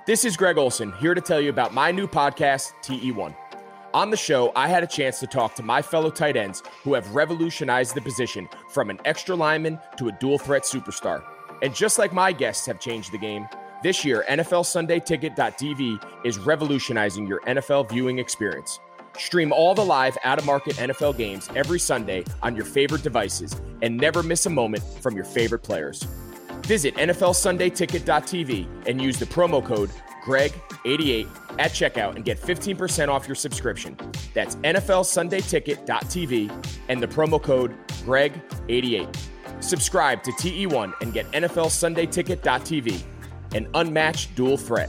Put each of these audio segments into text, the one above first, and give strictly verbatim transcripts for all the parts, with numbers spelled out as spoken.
This is Greg Olson, here to tell you about my new podcast, T E one. On the show, I had a chance to talk to my fellow tight ends who have revolutionized the position from an extra lineman to a dual threat superstar. And just like my guests have changed the game, this year, N F L Sunday Ticket dot T V is revolutionizing your N F L viewing experience. Stream all the live out-of-market N F L games every Sunday on your favorite devices and never miss a moment from your favorite players. Visit N F L Sunday Ticket dot T V and use the promo code Greg eighty-eight at checkout and get fifteen percent off your subscription. That's N F L Sunday Ticket dot T V and the promo code Greg eighty-eight. Subscribe to T E one and get N F L Sunday Ticket dot T V, an unmatched dual threat.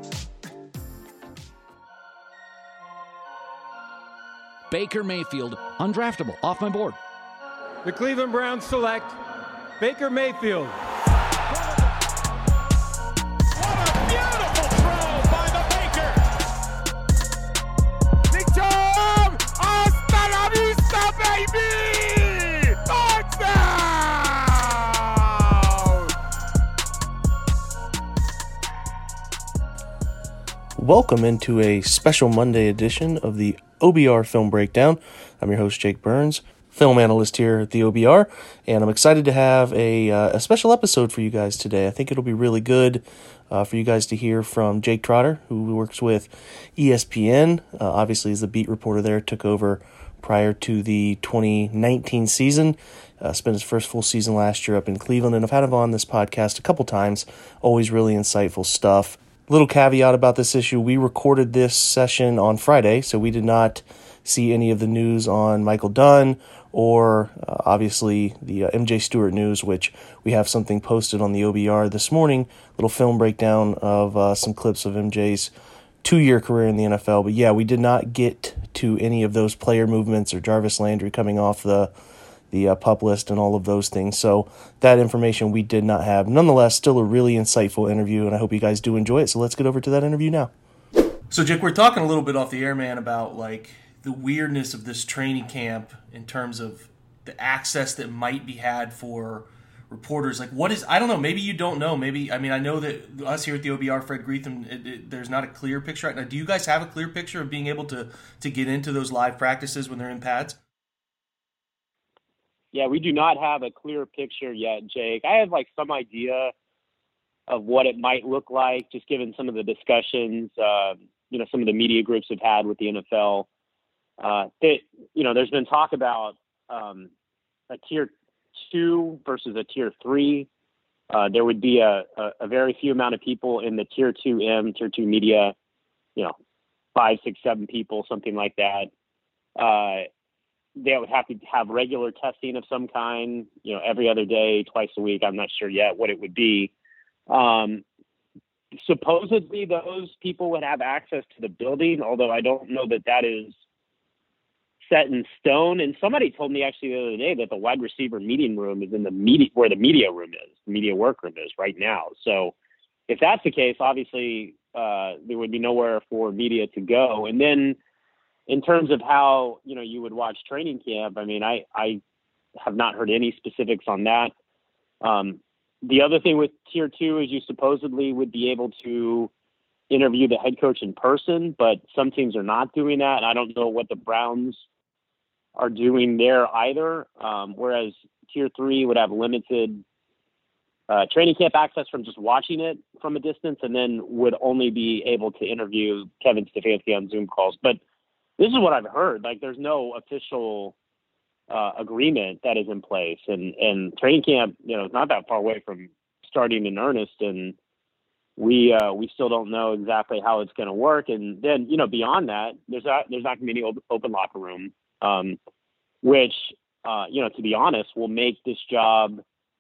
Baker Mayfield, undraftable, off my board. The Cleveland Browns select Baker Mayfield. What a beautiful throw by the Baker. Nick Chubb, hasta la vista, baby! Touchdown! Welcome into a special Monday edition of the O B R Film Breakdown. I'm your host, Jake Burns, film analyst here at the O B R, and I'm excited to have a, uh, a special episode for you guys today. I think it'll be really good uh, for you guys to hear from Jake Trotter, who works with E S P N, uh, obviously is the beat reporter there, took over prior to the twenty nineteen season, uh, spent his first full season last year up in Cleveland, and I've had him on this podcast a couple times, always really insightful stuff. Little caveat about this issue, we recorded this session on Friday, so we did not see any of the news on Michael Dunn or uh, obviously the uh, M J Stewart news, which we have something posted on the O B R this morning, little film breakdown of uh, some clips of M J's two-year career in the N F L. But yeah, we did not get to any of those player movements or Jarvis Landry coming off the the uh, pup list and all of those things. So that information we did not have. Nonetheless, still a really insightful interview, and I hope you guys do enjoy it. So let's get over to that interview now. So, Jake, we're talking a little bit off the air, man, about like the weirdness of this training camp in terms of the access that might be had for reporters. Like, what is, I don't know, maybe you don't know. Maybe, I mean, I know that us here at the O B R, Fred Greetham, it, it, there's not a clear picture right now. Do you guys have a clear picture of being able to, to get into those live practices when they're in pads? Yeah, we do not have a clear picture yet, Jake. I have like some idea of what it might look like, just given some of the discussions, uh, you know, some of the media groups have had with the N F L. Uh, that, you know, there's been talk about um, a tier two versus a tier three. Uh, there would be a, a, a very few amount of people in the tier two M, tier two media, you know, five, six, seven people, something like that. Uh, They would have to have regular testing of some kind, you know, every other day, twice a week. I'm not sure yet what it would be. Um, supposedly those people would have access to the building, although I don't know that that is set in stone. And somebody told me actually the other day that the wide receiver meeting room is in the media, where the media room is, the media workroom is right now. So if that's the case, obviously uh, there would be nowhere for media to go. And then, in terms of how, you know, you would watch training camp, I mean, I, I have not heard any specifics on that. Um, the other thing with tier two is you supposedly would be able to interview the head coach in person, but some teams are not doing that. And I don't know what the Browns are doing there either. Um, whereas tier three would have limited uh, training camp access from just watching it from a distance, and then would only be able to interview Kevin Stefanski on Zoom calls. But this is what I've heard. Like, there's no official uh, agreement that is in place, and, and training camp, you know, is not that far away from starting in earnest, and we uh, we still don't know exactly how it's going to work. And then, you know, beyond that, there's not there's not going to be any open, open locker room, um, which uh, you know, to be honest, will make this job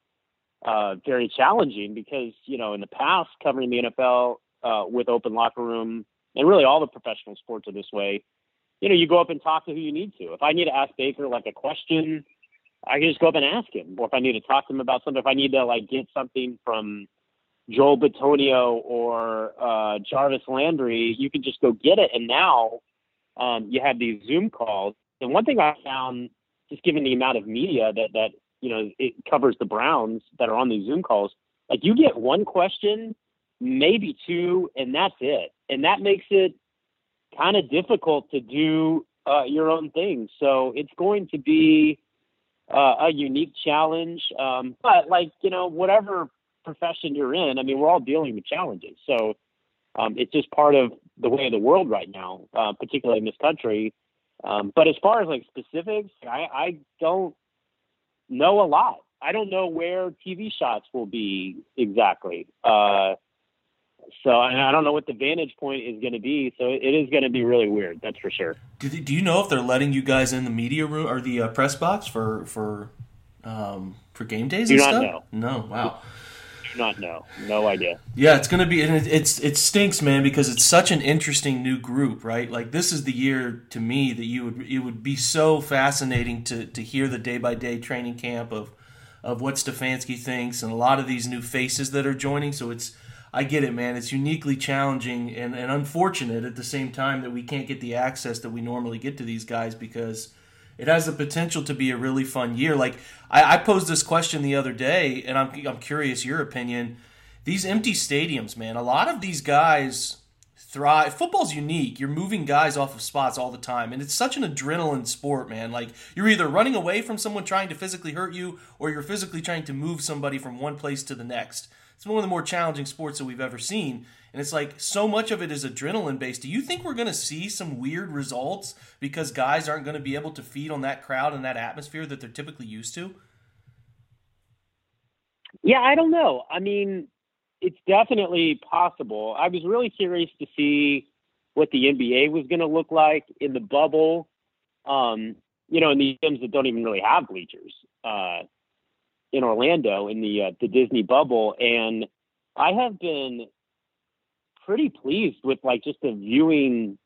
uh, very challenging because, you know, in the past, covering the N F L uh, with open locker room, and really all the professional sports are this way. You know, you go up and talk to who you need to. If I need to ask Baker like a question, I can just go up and ask him. Or if I need to talk to him about something, if I need to like get something from Joel Bitonio or uh, Jarvis Landry, you can just go get it. And now um, you have these Zoom calls. And one thing I found, just given the amount of media that, that, you know, it covers the Browns that are on these Zoom calls, like you get one question maybe two, and that's it. And that makes it kind of difficult to do uh, your own thing. So it's going to be uh, a unique challenge. Um, but like, you know, whatever profession you're in, I mean, we're all dealing with challenges. So um, it's just part of the way of the world right now, uh, particularly in this country. Um, but as far as like specifics, I, I don't know a lot. I don't know where T V shots will be exactly. Uh, so and I don't know what the vantage point is going to be. So it is going to be really weird. That's for sure. Do, they, do you know if they're letting you guys in the media room or the uh, press box for for um, for game days Do and not stuff? know. No. Wow. Do not know. No idea. Yeah, it's gonna be, and it, it's it stinks, man, because it's such an interesting new group, right? Like this is the year to me that you would it would be so fascinating to to hear the day by day training camp of of what Stefanski thinks and a lot of these new faces that are joining. So it's I get it, man. It's uniquely challenging and, and unfortunate at the same time that we can't get the access that we normally get to these guys because it has the potential to be a really fun year. Like I, I posed this question the other day, and I'm I'm curious your opinion. These empty stadiums, man. A lot of these guys thrive. Football's unique. You're moving guys off of spots all the time, and it's such an adrenaline sport, man. Like you're either running away from someone trying to physically hurt you, or you're physically trying to move somebody from one place to the next. It's one of the more challenging sports that we've ever seen. And it's like so much of it is adrenaline based. Do you think we're going to see some weird results because guys aren't going to be able to feed on that crowd and that atmosphere that they're typically used to? Yeah, I don't know. I mean, it's definitely possible. I was really curious to see what the N B A was going to look like in the bubble, um, you know, in the gyms that don't even really have bleachers uh, in Orlando in the uh, the Disney bubble. And I have been pretty pleased with like just the viewing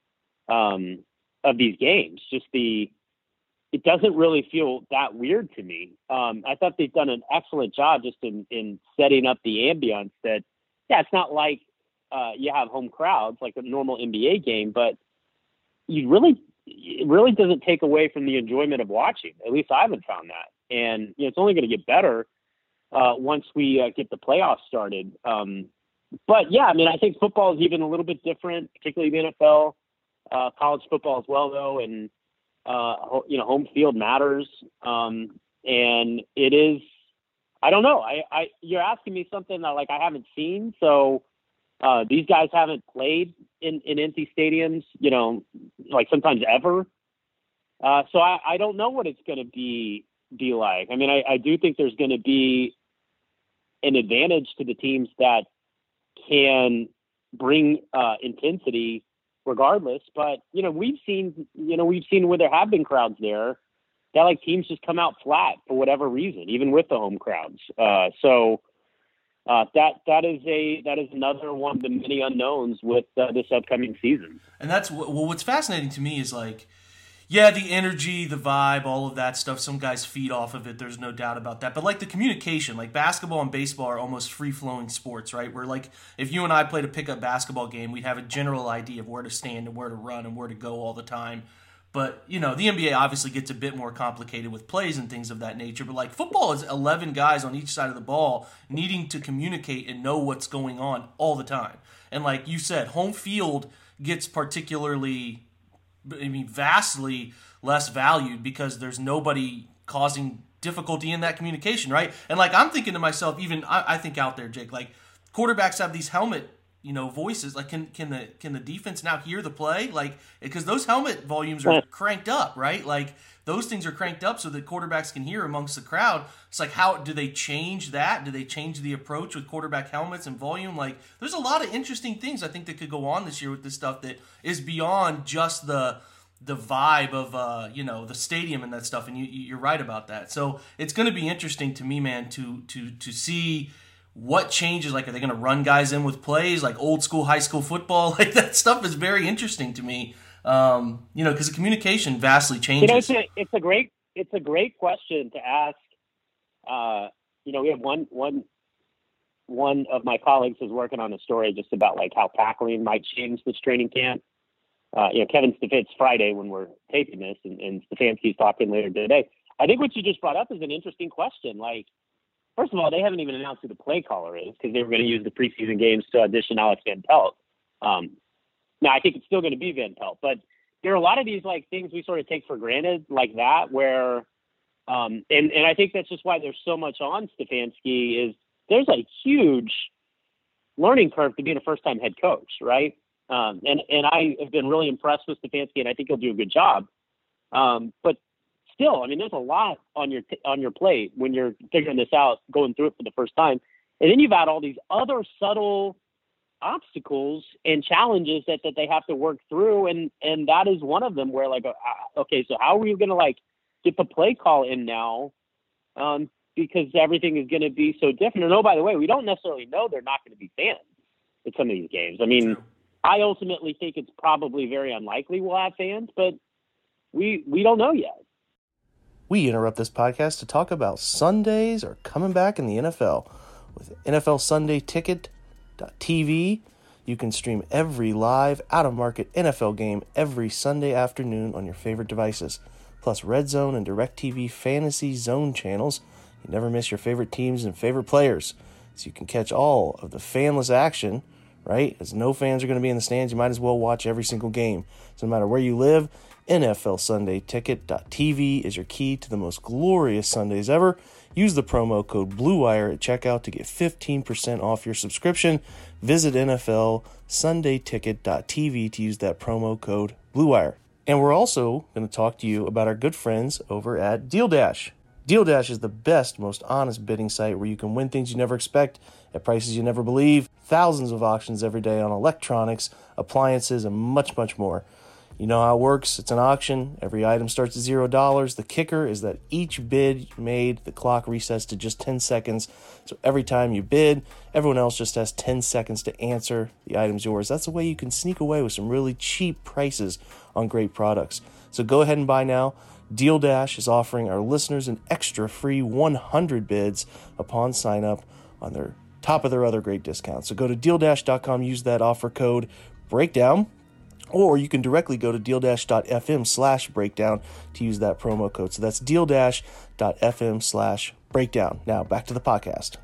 um, of these games. Just the, it doesn't really feel that weird to me. Um, I thought they've done an excellent job just in, in setting up the ambience that, yeah, it's not like uh, you have home crowds like a normal N B A game, but you really, it really doesn't take away from the enjoyment of watching. At least I haven't found that. And you know, it's only going to get better uh, once we uh, get the playoffs started. Um, But yeah, I mean, I think football is even a little bit different, particularly the N F L, uh, college football as well, though. And, uh, ho- you know, home field matters. Um, and it is, I don't know. I, I, you're asking me something that like I haven't seen. So uh, these guys haven't played in, in empty stadiums, you know, like sometimes ever. Uh, so I, I don't know what it's going to be, be like. I mean, I, I do think there's going to be an advantage to the teams that can bring uh, intensity regardless. But, you know, we've seen, you know, we've seen where there have been crowds there that like teams just come out flat for whatever reason, even with the home crowds. Uh, so uh, that, that is a, that is another one of the many unknowns with uh, this upcoming season. And that's, well, what's fascinating to me is like, yeah, the energy, the vibe, all of that stuff, some guys feed off of it, there's no doubt about that. But like the communication, like basketball and baseball are almost free-flowing sports, right? Where like if you and I played a pickup basketball game, we'd have a general idea of where to stand and where to run and where to go all the time. But, you know, the N B A obviously gets a bit more complicated with plays and things of that nature. But like football is eleven guys on each side of the ball needing to communicate and know what's going on all the time. And like you said, home field gets particularly, I mean, vastly less valued because there's nobody causing difficulty in that communication, right? And like I'm thinking to myself, even I, I think out there, Jake, like quarterbacks have these helmet, you know, voices. Like, can can the can the defense now hear the play? Like, because those helmet volumes are cranked up, right? Like those things are cranked up so that quarterbacks can hear amongst the crowd. It's like, how do they change that? Do they change the approach with quarterback helmets and volume? Like, there's a lot of interesting things I think that could go on this year with this stuff that is beyond just the the vibe of uh, you know, the stadium and that stuff. And you, you're right about that. So it's going to be interesting to me, man, to to to see what changes. Like, are they going to run guys in with plays like old school high school football? Like that stuff is very interesting to me. Um, you know, because the communication vastly changes. You know, it's a, it's a great, it's a great question to ask. Uh, you know, we have one, one, one of my colleagues is working on a story just about like how tackling might change this training camp. Uh, you know, Kevin Stefanski's Friday when we're taping this, and, and Stefanski's talking later today. I think what you just brought up is an interesting question. Like, first of all, they haven't even announced who the play caller is because they were going to use the preseason games to audition Alex Van Pelt. Um, now, I think it's still going to be Van Pelt, but there are a lot of these like things we sort of take for granted like that where, um, and, and I think that's just why there's so much on Stefanski is there's a huge learning curve to being a first-time head coach, right? Um, and, and I have been really impressed with Stefanski, and I think he'll do a good job. Um, but still, I mean, there's a lot on your t- on your plate when you're figuring this out, going through it for the first time. And then you've got all these other subtle obstacles and challenges that, that they have to work through. And, and that is one of them where, like, uh, okay, so how are we going to, like, get the play call in now? Um, because everything is going to be so different. And, oh, by the way, we don't necessarily know they're not going to be fans at some of these games. I mean, True. I ultimately think it's probably very unlikely we'll have fans, but we we don't know yet. We interrupt this podcast to talk about Sundays are coming back in the N F L. With N F L Sunday Ticket dot T V, you can stream every live, out-of-market N F L game every Sunday afternoon on your favorite devices. Plus Red Zone and DirecTV Fantasy Zone channels. You never miss your favorite teams and favorite players. So you can catch all of the fanless action, right? As no fans are going to be in the stands, you might as well watch every single game. So no matter where you live, N F L Sunday Ticket dot T V is your key to the most glorious Sundays ever. Use the promo code BLUEWIRE at checkout to get fifteen percent off your subscription. Visit N F L Sunday Ticket dot T V to use that promo code BLUEWIRE. And we're also going to talk to you about our good friends over at Deal Dash. Deal Dash is the best, most honest bidding site where you can win things you never expect at prices you never believe. Thousands of auctions every day on electronics, appliances, and much, much more. You know how it works. It's an auction. Every item starts at zero dollars. The kicker is that each bid made, the clock resets to just ten seconds. So every time you bid, everyone else just has ten seconds to answer. The item's yours. That's the way you can sneak away with some really cheap prices on great products. So go ahead and buy now. Deal Dash is offering our listeners an extra free one hundred bids upon sign up on their top of their other great discounts. So go to deal dash dot com, use that offer code BREAKDOWN, or you can directly go to deal dash dot f m slash breakdown to use that promo code. So that's deal dash dot f m slash breakdown. Now back to the podcast.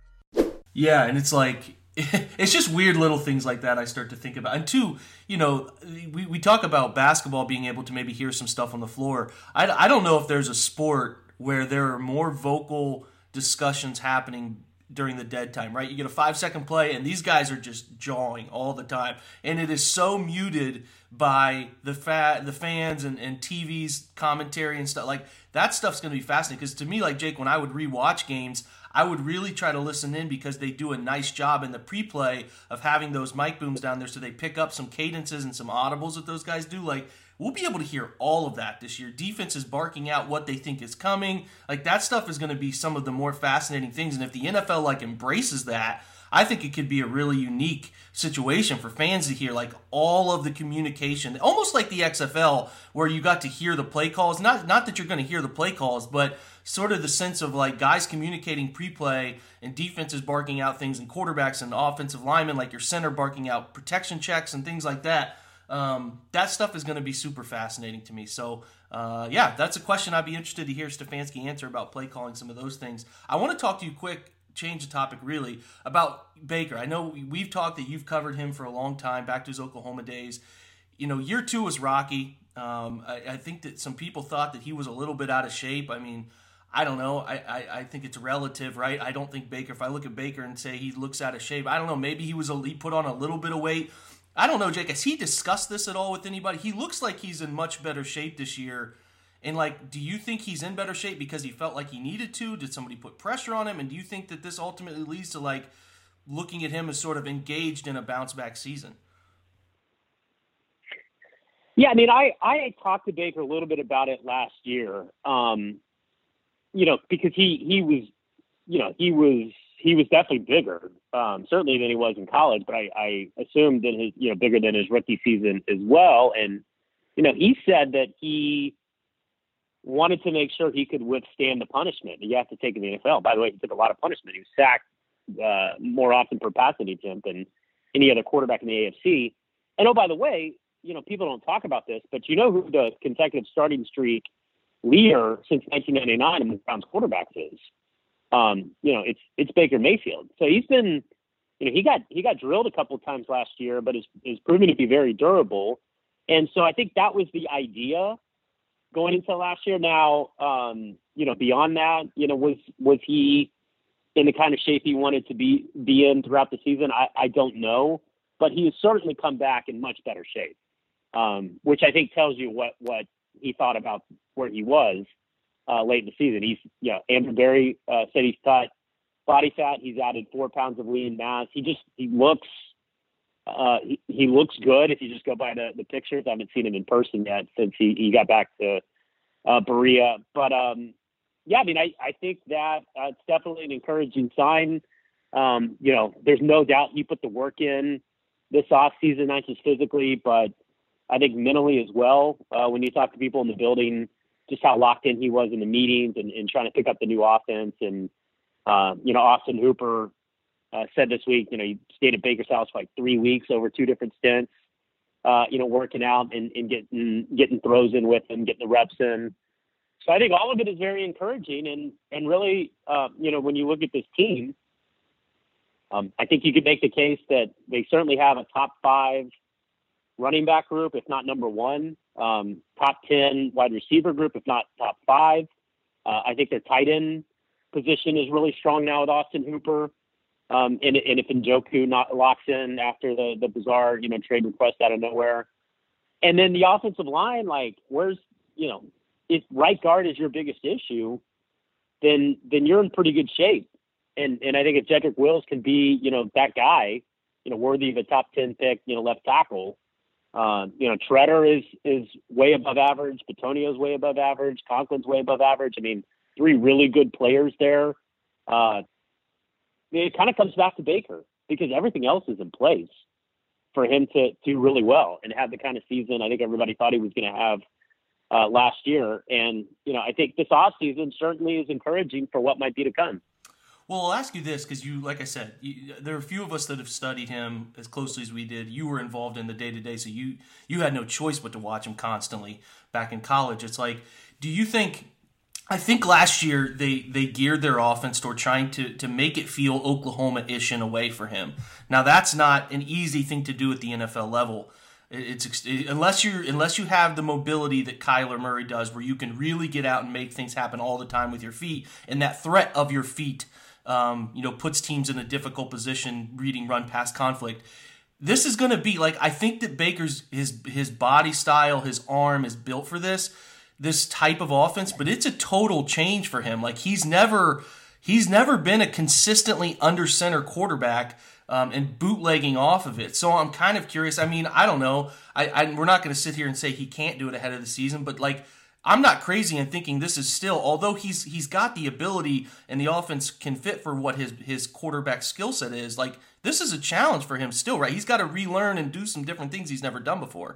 Yeah, and it's like, it's just weird little things like that I start to think about. And two, you know, we, we talk about basketball being able to maybe hear some stuff on the floor. I, I don't know if there's a sport where there are more vocal discussions happening during the dead time, right? You get a five-second play, and these guys are just jawing all the time. And it is so muted by the fa- the fans and, and T V's commentary and stuff. Like, that stuff's going to be fascinating. Because to me, like, Jake, when I would rewatch games, I would really try to listen in because they do a nice job in the pre-play of having those mic booms down there so they pick up some cadences and some audibles that those guys do. Like, we'll be able to hear all of that this year. Defense is barking out what they think is coming. Like, that stuff is going to be some of the more fascinating things. And if the N F L, like, embraces that, I think it could be a really unique situation for fans to hear, like, all of the communication, almost like the X F L, where you got to hear the play calls. Not not that you're going to hear the play calls, but sort of the sense of, like, guys communicating pre-play and defenses barking out things and quarterbacks and offensive linemen, like your center barking out protection checks and things like that. Um, that stuff is going to be super fascinating to me. So, uh, yeah, that's a question I'd be interested to hear Stefanski answer about play calling, some of those things. I want to talk to you quick, change the topic really, about Baker. I know we've talked that you've covered him for a long time, back to his Oklahoma days. You know, year two was rocky. Um, I, I think that some people thought that he was a little bit out of shape. I mean, I don't know. I, I, I think it's relative, right? I don't think Baker, if I look at Baker and say he looks out of shape, I don't know. Maybe he was a, he put on a little bit of weight. I don't know, Jake. Has he discussed this at all with anybody? He looks like he's in much better shape this year. And, like, do you think he's in better shape because he felt like he needed to? Did somebody put pressure on him? And do you think that this ultimately leads to, like, looking at him as sort of engaged in a bounce-back season? Yeah, I mean, I, I talked to Baker a little bit about it last year, um, you know, because he, he was, you know, he was he was definitely bigger, um, certainly than he was in college, but I, I assumed that his, you know, bigger than his rookie season as well. And, you know, he said that he wanted to make sure he could withstand the punishment you have to take in the N F L. By the way, he took a lot of punishment. He was sacked uh, more often per passing attempt than any other quarterback in the A F C. And, oh, by the way, you know, people don't talk about this, but you know who the consecutive starting streak leader since nineteen ninety-nine among Browns quarterbacks is? um, you know, it's it's Baker Mayfield. So he's been, you know, he got he got drilled a couple of times last year, but is is proven to be very durable. And so I think that was the idea going into last year. Now, um, you know, beyond that, you know, was was he in the kind of shape he wanted to be be in throughout the season? I, I don't know, but he has certainly come back in much better shape, um, which I think tells you what what he thought about where he was uh, late in the season. He's, you know, Andrew Berry uh, said he's cut body fat. He's added four pounds of lean mass. He just he looks uh, he, he looks good. If you just go by the, the pictures, I haven't seen him in person yet since he, he got back to uh, Berea, but um, yeah, I mean, I, I think that uh, it's definitely an encouraging sign. Um, you know, there's no doubt he put the work in this off season, not just physically, but I think mentally as well. Uh, when you talk to people in the building, just how locked in he was in the meetings and, and trying to pick up the new offense. And, uh, you know, Austin Hooper uh, said this week, you know, he stayed at Baker's house for like three weeks over two different stints, uh, you know, working out and, and getting, getting throws in with him, getting the reps in. So I think all of it is very encouraging. And, and really, uh, you know, when you look at this team, um, I think you could make the case that they certainly have a top five running back group, if not number one, um, top ten wide receiver group, if not top five. Uh, I think their tight end position is really strong now with Austin Hooper. Um, and, and if Njoku not locks in after the, the bizarre, you know, trade request out of nowhere. And then the offensive line, like, where's, you know, if right guard is your biggest issue, then then you're in pretty good shape. And and I think if Jedrick Wills can be, you know, that guy, you know, worthy of a top ten pick, you know, left tackle, uh, you know, Treader is is way above average. Bitonio's way above average. Conklin's way above average. I mean, three really good players there. Uh, it kind of comes back to Baker because everything else is in place for him to do really well and have the kind of season I think everybody thought he was going to have Uh, last year. And, you know, I think this offseason certainly is encouraging for what might be to come. Well, I'll ask you this because you, like I said, you, there are a few of us that have studied him as closely as we did. You were involved in the day-to-day, so you you had no choice but to watch him constantly back in college. It's like, do you think, I think last year they, they geared their offense toward trying to, to make it feel Oklahoma-ish in a way for him. Now, that's not an easy thing to do at the N F L level. It's it, unless you unless you have the mobility that Kyler Murray does, where you can really get out and make things happen all the time with your feet, and that threat of your feet, um, you know, puts teams in a difficult position reading run pass conflict. This is going to be like, I think that Baker's his his body style, his arm is built for this this type of offense, but it's a total change for him. Like he's never he's never been a consistently under center quarterback. Um, and bootlegging off of it. So I'm kind of curious. I mean, I don't know. I, I we're not going to sit here and say he can't do it ahead of the season, but like I'm not crazy in thinking this is still, although he's he's got the ability and the offense can fit for what his his quarterback skill set is. Like this is a challenge for him still, right? He's got to relearn and do some different things he's never done before.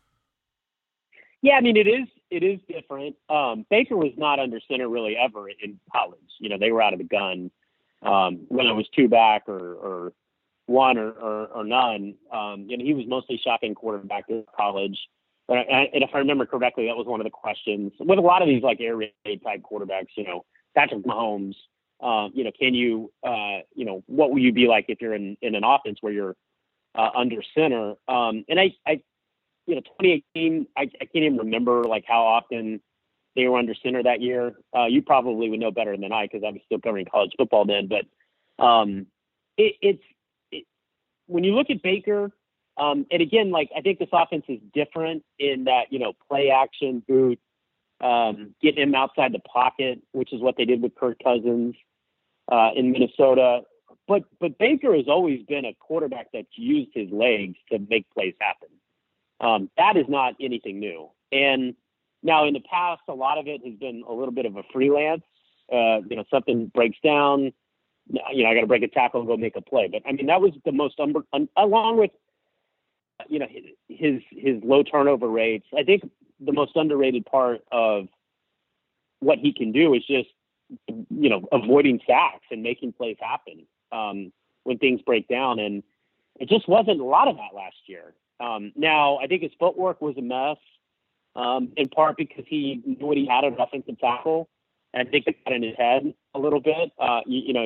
Yeah, I mean it is it is different. Um, Baker was not under center really ever in college. You know, they were out of the gun um, when it was two back or. or one or, or, or none. Um, you know, he was mostly shotgun quarterback in college. But I, and if I remember correctly, that was one of the questions with a lot of these like air raid type quarterbacks, you know, Patrick Mahomes, uh, you know, can you, uh, you know, what will you be like if you're in, in an offense where you're uh, under center? Um, and I, I, you know, twenty eighteen, I, I can't even remember like how often they were under center that year. Uh, you probably would know better than I, cause I was still covering college football then, but um, it, it's, when you look at Baker, um, and again, like I think this offense is different in that, you know, play action, boot, um, getting him outside the pocket, which is what they did with Kirk Cousins uh, in Minnesota. But but Baker has always been a quarterback that's used his legs to make plays happen. Um, that is not anything new. And now in the past, a lot of it has been a little bit of a freelance. Uh, you know, something breaks down. You know, I got to break a tackle and go make a play. But I mean, that was the most, un- un- along with, you know, his his low turnover rates. I think the most underrated part of what he can do is just, you know, avoiding sacks and making plays happen um, when things break down. And it just wasn't a lot of that last year. Um, now, I think his footwork was a mess, um, in part because he knew what he had at offensive tackle. And I think it got in his head a little bit. Uh, you, you know,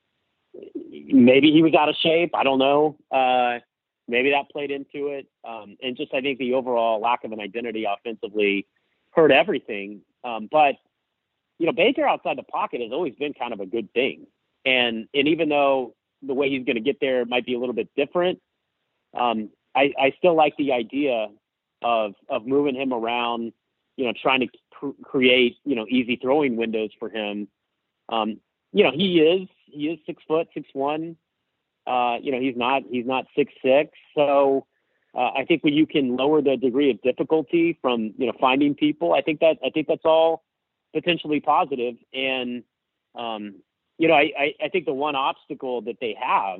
maybe he was out of shape. I don't know. Uh, maybe that played into it. Um, and just I think the overall lack of an identity offensively hurt everything. Um, but, you know, Baker outside the pocket has always been kind of a good thing. And and even though the way he's going to get there might be a little bit different, um, I, I still like the idea of of moving him around, you know, trying to cr- create, you know, easy throwing windows for him. Um, you know, he is he is six foot, six one. Uh, you know, he's not he's not six six. So uh, I think when you can lower the degree of difficulty from, you know, finding people, I think that I think that's all potentially positive. And um, you know, I, I, I think the one obstacle that they have,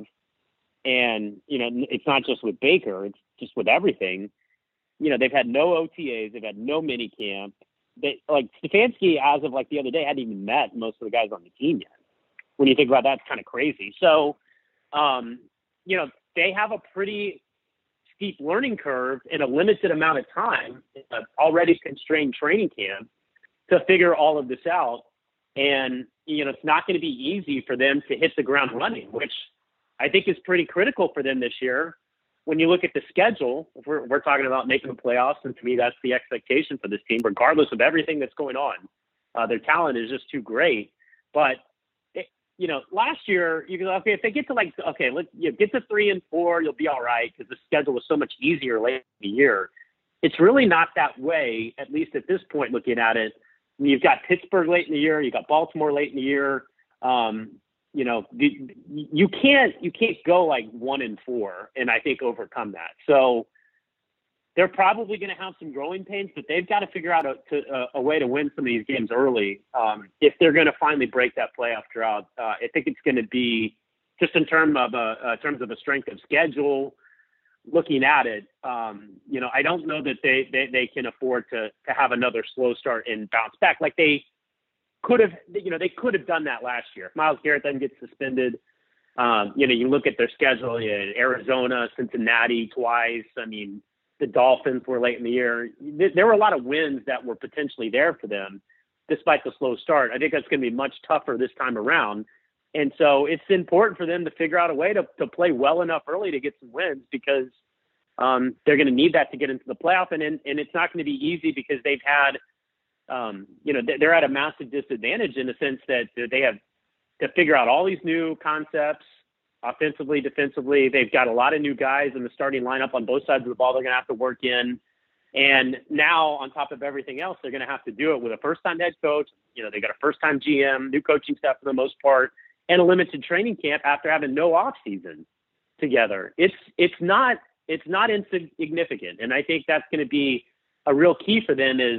and you know, it's not just with Baker, it's just with everything. You know, they've had no O T As, they've had no mini camp. They like Stefanski, as of like the other day, hadn't even met most of the guys on the team yet. When you think about that, it's kind of crazy. So, um, you know, they have a pretty steep learning curve in a limited amount of time, uh, already constrained training camp, to figure all of this out. And, you know, it's not going to be easy for them to hit the ground running, which I think is pretty critical for them this year. When you look at the schedule, if we're, we're talking about making the playoffs, and to me, that's the expectation for this team, regardless of everything that's going on. Uh, their talent is just too great. But, it, you know, last year, you go, okay, if they get to like, okay, let's you know, get to three and four, you'll be all right, because the schedule was so much easier late in the year. It's really not that way, at least at this point, looking at it. You've got Pittsburgh late in the year, you got Baltimore late in the year. Um, you know, you can't you can't go like one and four and I think overcome that. So they're probably going to have some growing pains, but they've got to figure out a, to, a, a way to win some of these games early um, if they're going to finally break that playoff drought. Uh, I think it's going to be just in terms of a uh, terms of a strength of schedule. Looking at it, um, you know, I don't know that they, they, they can afford to to have another slow start and bounce back like they could have. You know, they could have done that last year. If Myles Garrett doesn't get suspended, um, you know, you look at their schedule: you know, Arizona, Cincinnati twice. I mean, the Dolphins were late in the year. There were a lot of wins that were potentially there for them, despite the slow start. I think that's going to be much tougher this time around. And so it's important for them to figure out a way to, to play well enough early to get some wins, because um, they're going to need that to get into the playoff. And, and it's not going to be easy because they've had, um, you know, they're at a massive disadvantage in the sense that they have to figure out all these new concepts offensively, defensively. They've got a lot of new guys in the starting lineup on both sides of the ball they're going to have to work in. And now, on top of everything else, they're going to have to do it with a first-time head coach. You know, they got a first-time G M, new coaching staff for the most part, and a limited training camp after having no off season together. It's it's not it's not insignificant, and I think that's going to be a real key for them is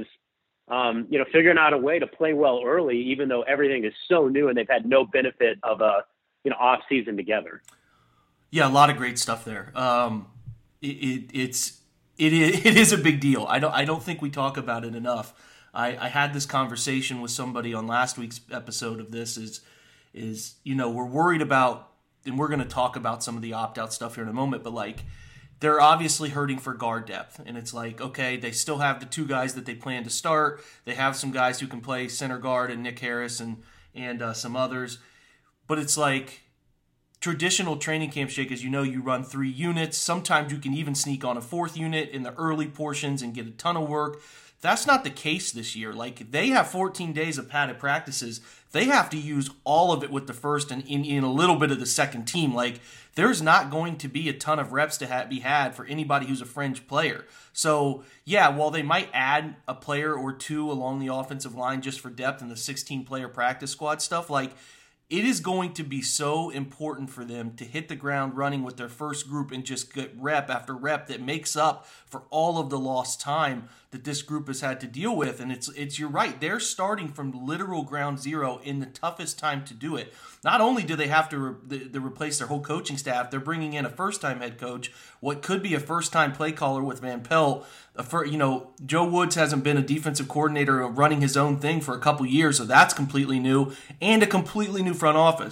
um, you know figuring out a way to play well early, even though everything is so new and they've had no benefit of a you know off season together. Yeah, a lot of great stuff there. Um, it, it it's it is, it is a big deal. I don't I don't think we talk about it enough. I, I had this conversation with somebody on last week's episode of this. Is is, you know, we're worried about, and we're going to talk about some of the opt-out stuff here in a moment, but, like, they're obviously hurting for guard depth. And it's like, okay, they still have the two guys that they plan to start. They have some guys who can play center guard and Nick Harris and, and uh, some others. But it's like traditional training camp, Jake, as you know, you run three units. Sometimes you can even sneak on a fourth unit in the early portions and get a ton of work. That's not the case this year. Like, they have fourteen days of padded practices. They have to use all of it with the first and in, in a little bit of the second team. Like, there's not going to be a ton of reps to ha- be had for anybody who's a fringe player. So, yeah, while they might add a player or two along the offensive line just for depth in the sixteen-player practice squad stuff, like, it is going to be so important for them to hit the ground running with their first group and just get rep after rep that makes up for all of the lost time that this group has had to deal with. And it's, it's you're right, they're starting from literal ground zero in the toughest time to do it. Not only do they have to re- they replace their whole coaching staff, they're bringing in a first-time head coach, what could be a first-time play caller with Van Pelt. For, you know, Joe Woods hasn't been a defensive coordinator running his own thing for a couple years, so that's completely new, and a completely new front office.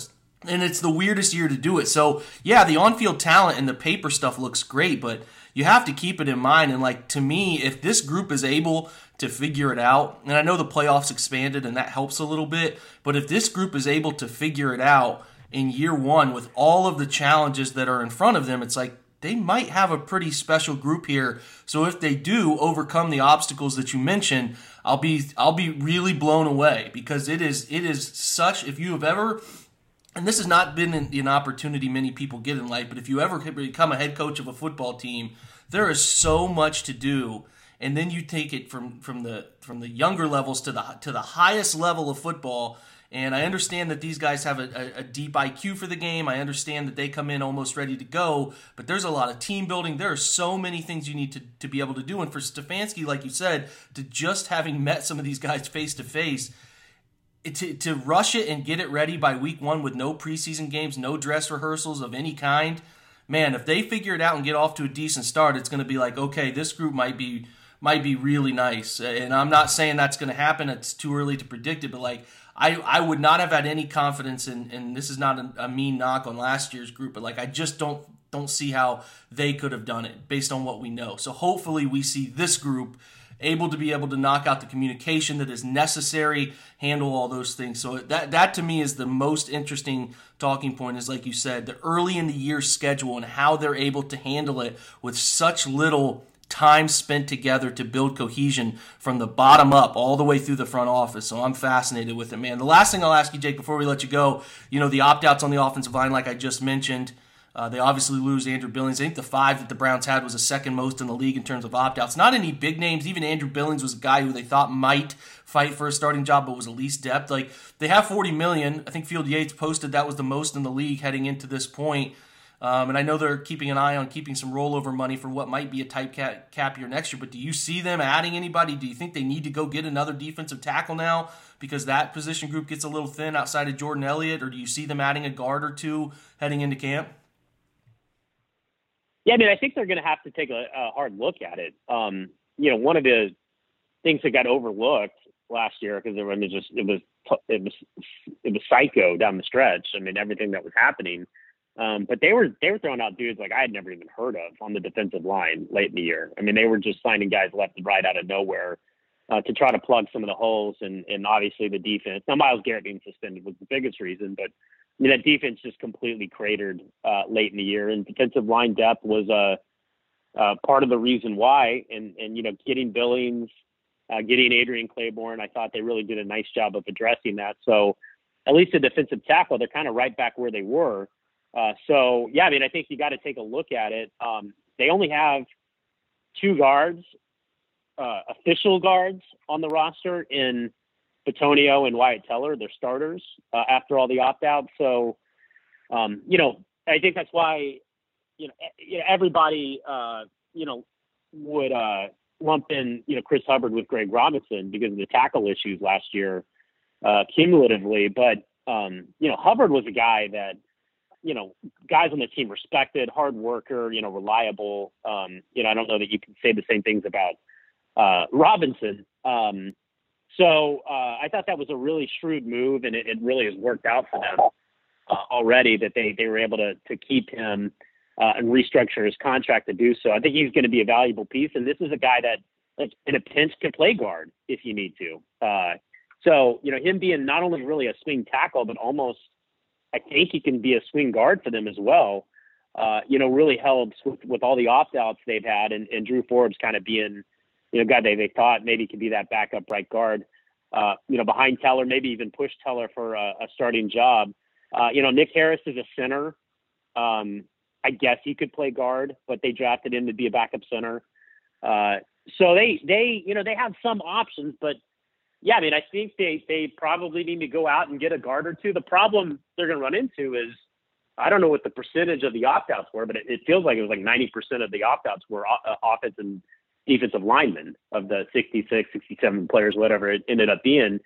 And it's the weirdest year to do it. So, yeah, the on-field talent and the paper stuff looks great, but you have to keep it in mind. And, like, to me, if this group is able to figure it out, and I know the playoffs expanded and that helps a little bit, but if this group is able to figure it out in year one with all of the challenges that are in front of them, it's like they might have a pretty special group here. So if they do overcome the obstacles that you mentioned, I'll be I'll be really blown away, because it is it is such, if you have ever... And this has not been an, an opportunity many people get in life, but if you ever become a head coach of a football team, there is so much to do. And then you take it from, from the from the younger levels to the to the highest level of football. And I understand that these guys have a, a, a deep I Q for the game. I understand that they come in almost ready to go, but there's a lot of team building. There are so many things you need to, to be able to do. And for Stefanski, like you said, to just having met some of these guys face to face, To, to rush it and get it ready by week one with no preseason games, no dress rehearsals of any kind, man, if they figure it out and get off to a decent start, it's going to be like, okay, this group might be might be really nice. And I'm not saying that's going to happen. It's too early to predict it, but like I, I would not have had any confidence in, and this is not a, a mean knock on last year's group, but like I just don't don't see how they could have done it based on what we know. So hopefully we see this group able to be able to knock out the communication that is necessary, handle all those things. So that that to me is the most interesting talking point, is like you said, the early in the year schedule and how they're able to handle it with such little time spent together to build cohesion from the bottom up all the way through the front office. So I'm fascinated with it, man. The last thing I'll ask you, Jake, before we let you go, you know, the opt-outs on the offensive line, like I just mentioned, Uh, they obviously lose Andrew Billings. I think the five that the Browns had was the second most in the league in terms of opt-outs. Not any big names. Even Andrew Billings was a guy who they thought might fight for a starting job, but was at least depth. Like, they have forty million dollars. I think Field Yates posted that was the most in the league heading into this point. Um, and I know they're keeping an eye on keeping some rollover money for what might be a tight cap, cap year next year. But do you see them adding anybody? Do you think they need to go get another defensive tackle now because that position group gets a little thin outside of Jordan Elliott? Or do you see them adding a guard or two heading into camp? Yeah, I mean, I think they're going to have to take a, a hard look at it. Um, you know, one of the things that got overlooked last year, because I mean, just it was it was it was psycho down the stretch. I mean, everything that was happening, um, but they were they were throwing out dudes like I had never even heard of on the defensive line late in the year. I mean, they were just signing guys left and right out of nowhere uh, to try to plug some of the holes, and and obviously the defense. Now, Myles Garrett being suspended was the biggest reason, but I mean, that defense just completely cratered uh, late in the year, and defensive line depth was a uh, uh, part of the reason why. And, and you know, getting Billings, uh, getting Adrian Claiborne, I thought they really did a nice job of addressing that. So at least the defensive tackle, they're kind of right back where they were. Uh, so, yeah, I mean, I think you got to take a look at it. Um, they only have two guards, uh, official guards on the roster in Bitonio and Wyatt Teller, they're starters uh, after all the opt-outs. So, um, you know, I think that's why, you know, everybody, uh, you know, would uh, lump in, you know, Chris Hubbard with Greg Robinson because of the tackle issues last year uh, cumulatively. But, um, you know, Hubbard was a guy that, you know, guys on the team respected, hard worker, you know, reliable. Um, you know, I don't know that you can say the same things about uh, Robinson. Um So uh, I thought that was a really shrewd move, and it, it really has worked out for them uh, already that they, they were able to to keep him uh, and restructure his contract to do so. I think he's going to be a valuable piece, and this is a guy that, like, in a pinch, can play guard if you need to. Uh, so, you know, him being not only really a swing tackle, but almost I think he can be a swing guard for them as well, uh, you know, really helps with, with all the opt-outs they've had, and, and Drew Forbes kind of being – you know, guy they, they thought maybe could be that backup right guard, uh, you know, behind Teller, maybe even push Teller for a, a starting job. Uh, you know, Nick Harris is a center. Um, I guess he could play guard, but they drafted him to be a backup center. Uh, so they, they, you know, they have some options, but yeah, I mean, I think they, they probably need to go out and get a guard or two. The problem they're going to run into is, I don't know what the percentage of the opt-outs were, but it, it feels like it was like ninety percent of the opt-outs were uh, offense and defensive linemen of the sixty-six, sixty-seven players, whatever it ended up being.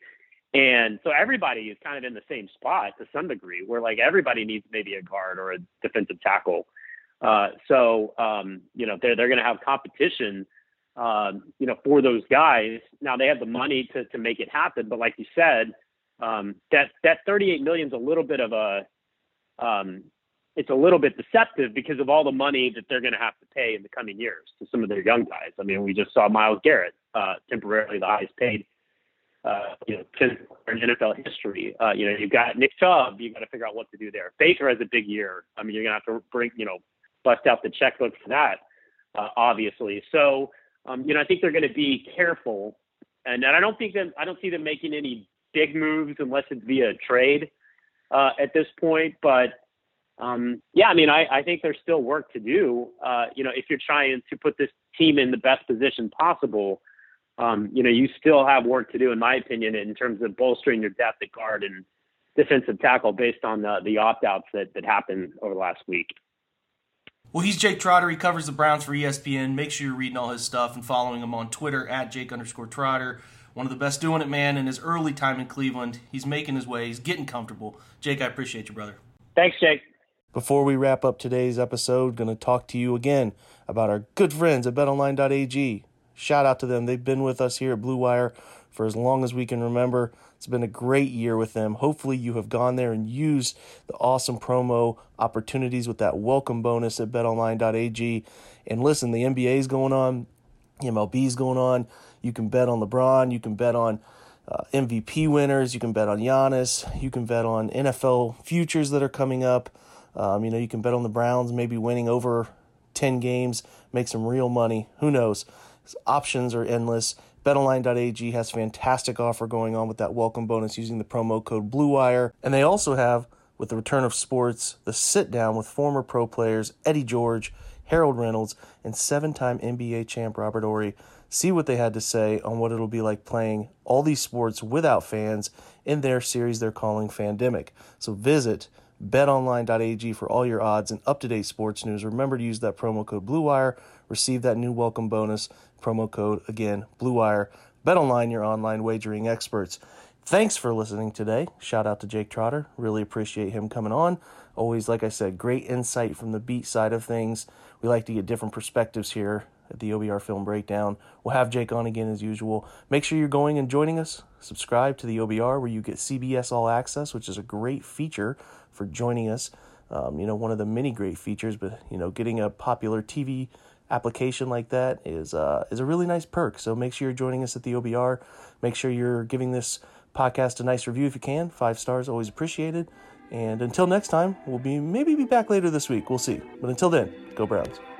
And so everybody is kind of in the same spot to some degree, where like everybody needs maybe a guard or a defensive tackle. Uh, so, um, you know, they're, they're going to have competition, um, you know, for those guys. Now they have the money to, to make it happen. But like you said, um, that, that thirty-eight million is a little bit of a, um, it's a little bit deceptive because of all the money that they're going to have to pay in the coming years to some of their young guys. I mean, we just saw Myles Garrett, uh, temporarily the highest paid, uh, you know, in N F L history. Uh, you know, you've got Nick Chubb. You've got to figure out what to do there. Baker has a big year. I mean, you're going to have to bring, you know, bust out the checkbook for that, uh, obviously. So, um, you know, I think they're going to be careful, and, and I don't think that I don't see them making any big moves unless it's via trade uh, at this point. But um, yeah, I mean, I, I think there's still work to do. Uh, you know, if you're trying to put this team in the best position possible, um, you know, you still have work to do, in my opinion, in terms of bolstering your depth at guard and defensive tackle based on the, the opt-outs that, that happened over the last week. Well, he's Jake Trotter. He covers the Browns for E S P N. Make sure you're reading all his stuff and following him on Twitter at Jake underscore Trotter. One of the best doing it, man, in his early time in Cleveland. He's making his way. He's getting comfortable. Jake, I appreciate you, brother. Thanks, Jake. Before we wrap up today's episode, going to talk to you again about our good friends at bet online dot a g. Shout out to them. They've been with us here at Blue Wire for as long as we can remember. It's been a great year with them. Hopefully you have gone there and used the awesome promo opportunities with that welcome bonus at bet online dot a g. And listen, the N B A is going on. M L B is going on. You can bet on LeBron. You can bet on uh, M V P winners. You can bet on Giannis. You can bet on N F L futures that are coming up. Um, you know, you can bet on the Browns maybe winning over ten games, make some real money. Who knows? Options are endless. bet online dot a g has a fantastic offer going on with that welcome bonus using the promo code BlueWire. And they also have, with the return of sports, the sit-down with former pro players Eddie George, Harold Reynolds, and seven-time N B A champ Robert Horry. See what they had to say on what it'll be like playing all these sports without fans in their series they're calling Fandemic. So visit bet online dot a g for all your odds and up-to-date sports news. Remember to use that promo code BlueWire. Receive that new welcome bonus. Promo code, again, BlueWire. BetOnline, your online wagering experts. Thanks for listening today. Shout out to Jake Trotter. Really appreciate him coming on. Always, like I said, great insight from the beat side of things. We like to get different perspectives here at the O B R Film Breakdown. We'll have Jake on again as usual. Make sure you're going and joining us. Subscribe to the O B R where you get C B S All Access, which is a great feature for joining us. Um, you know, one of the many great features, but, you know, getting a popular T V application like that is uh, is a really nice perk. So make sure you're joining us at the O B R. Make sure you're giving this podcast a nice review if you can. Five stars, always appreciated. And until next time, we'll be maybe be back later this week. We'll see. But until then, go Browns.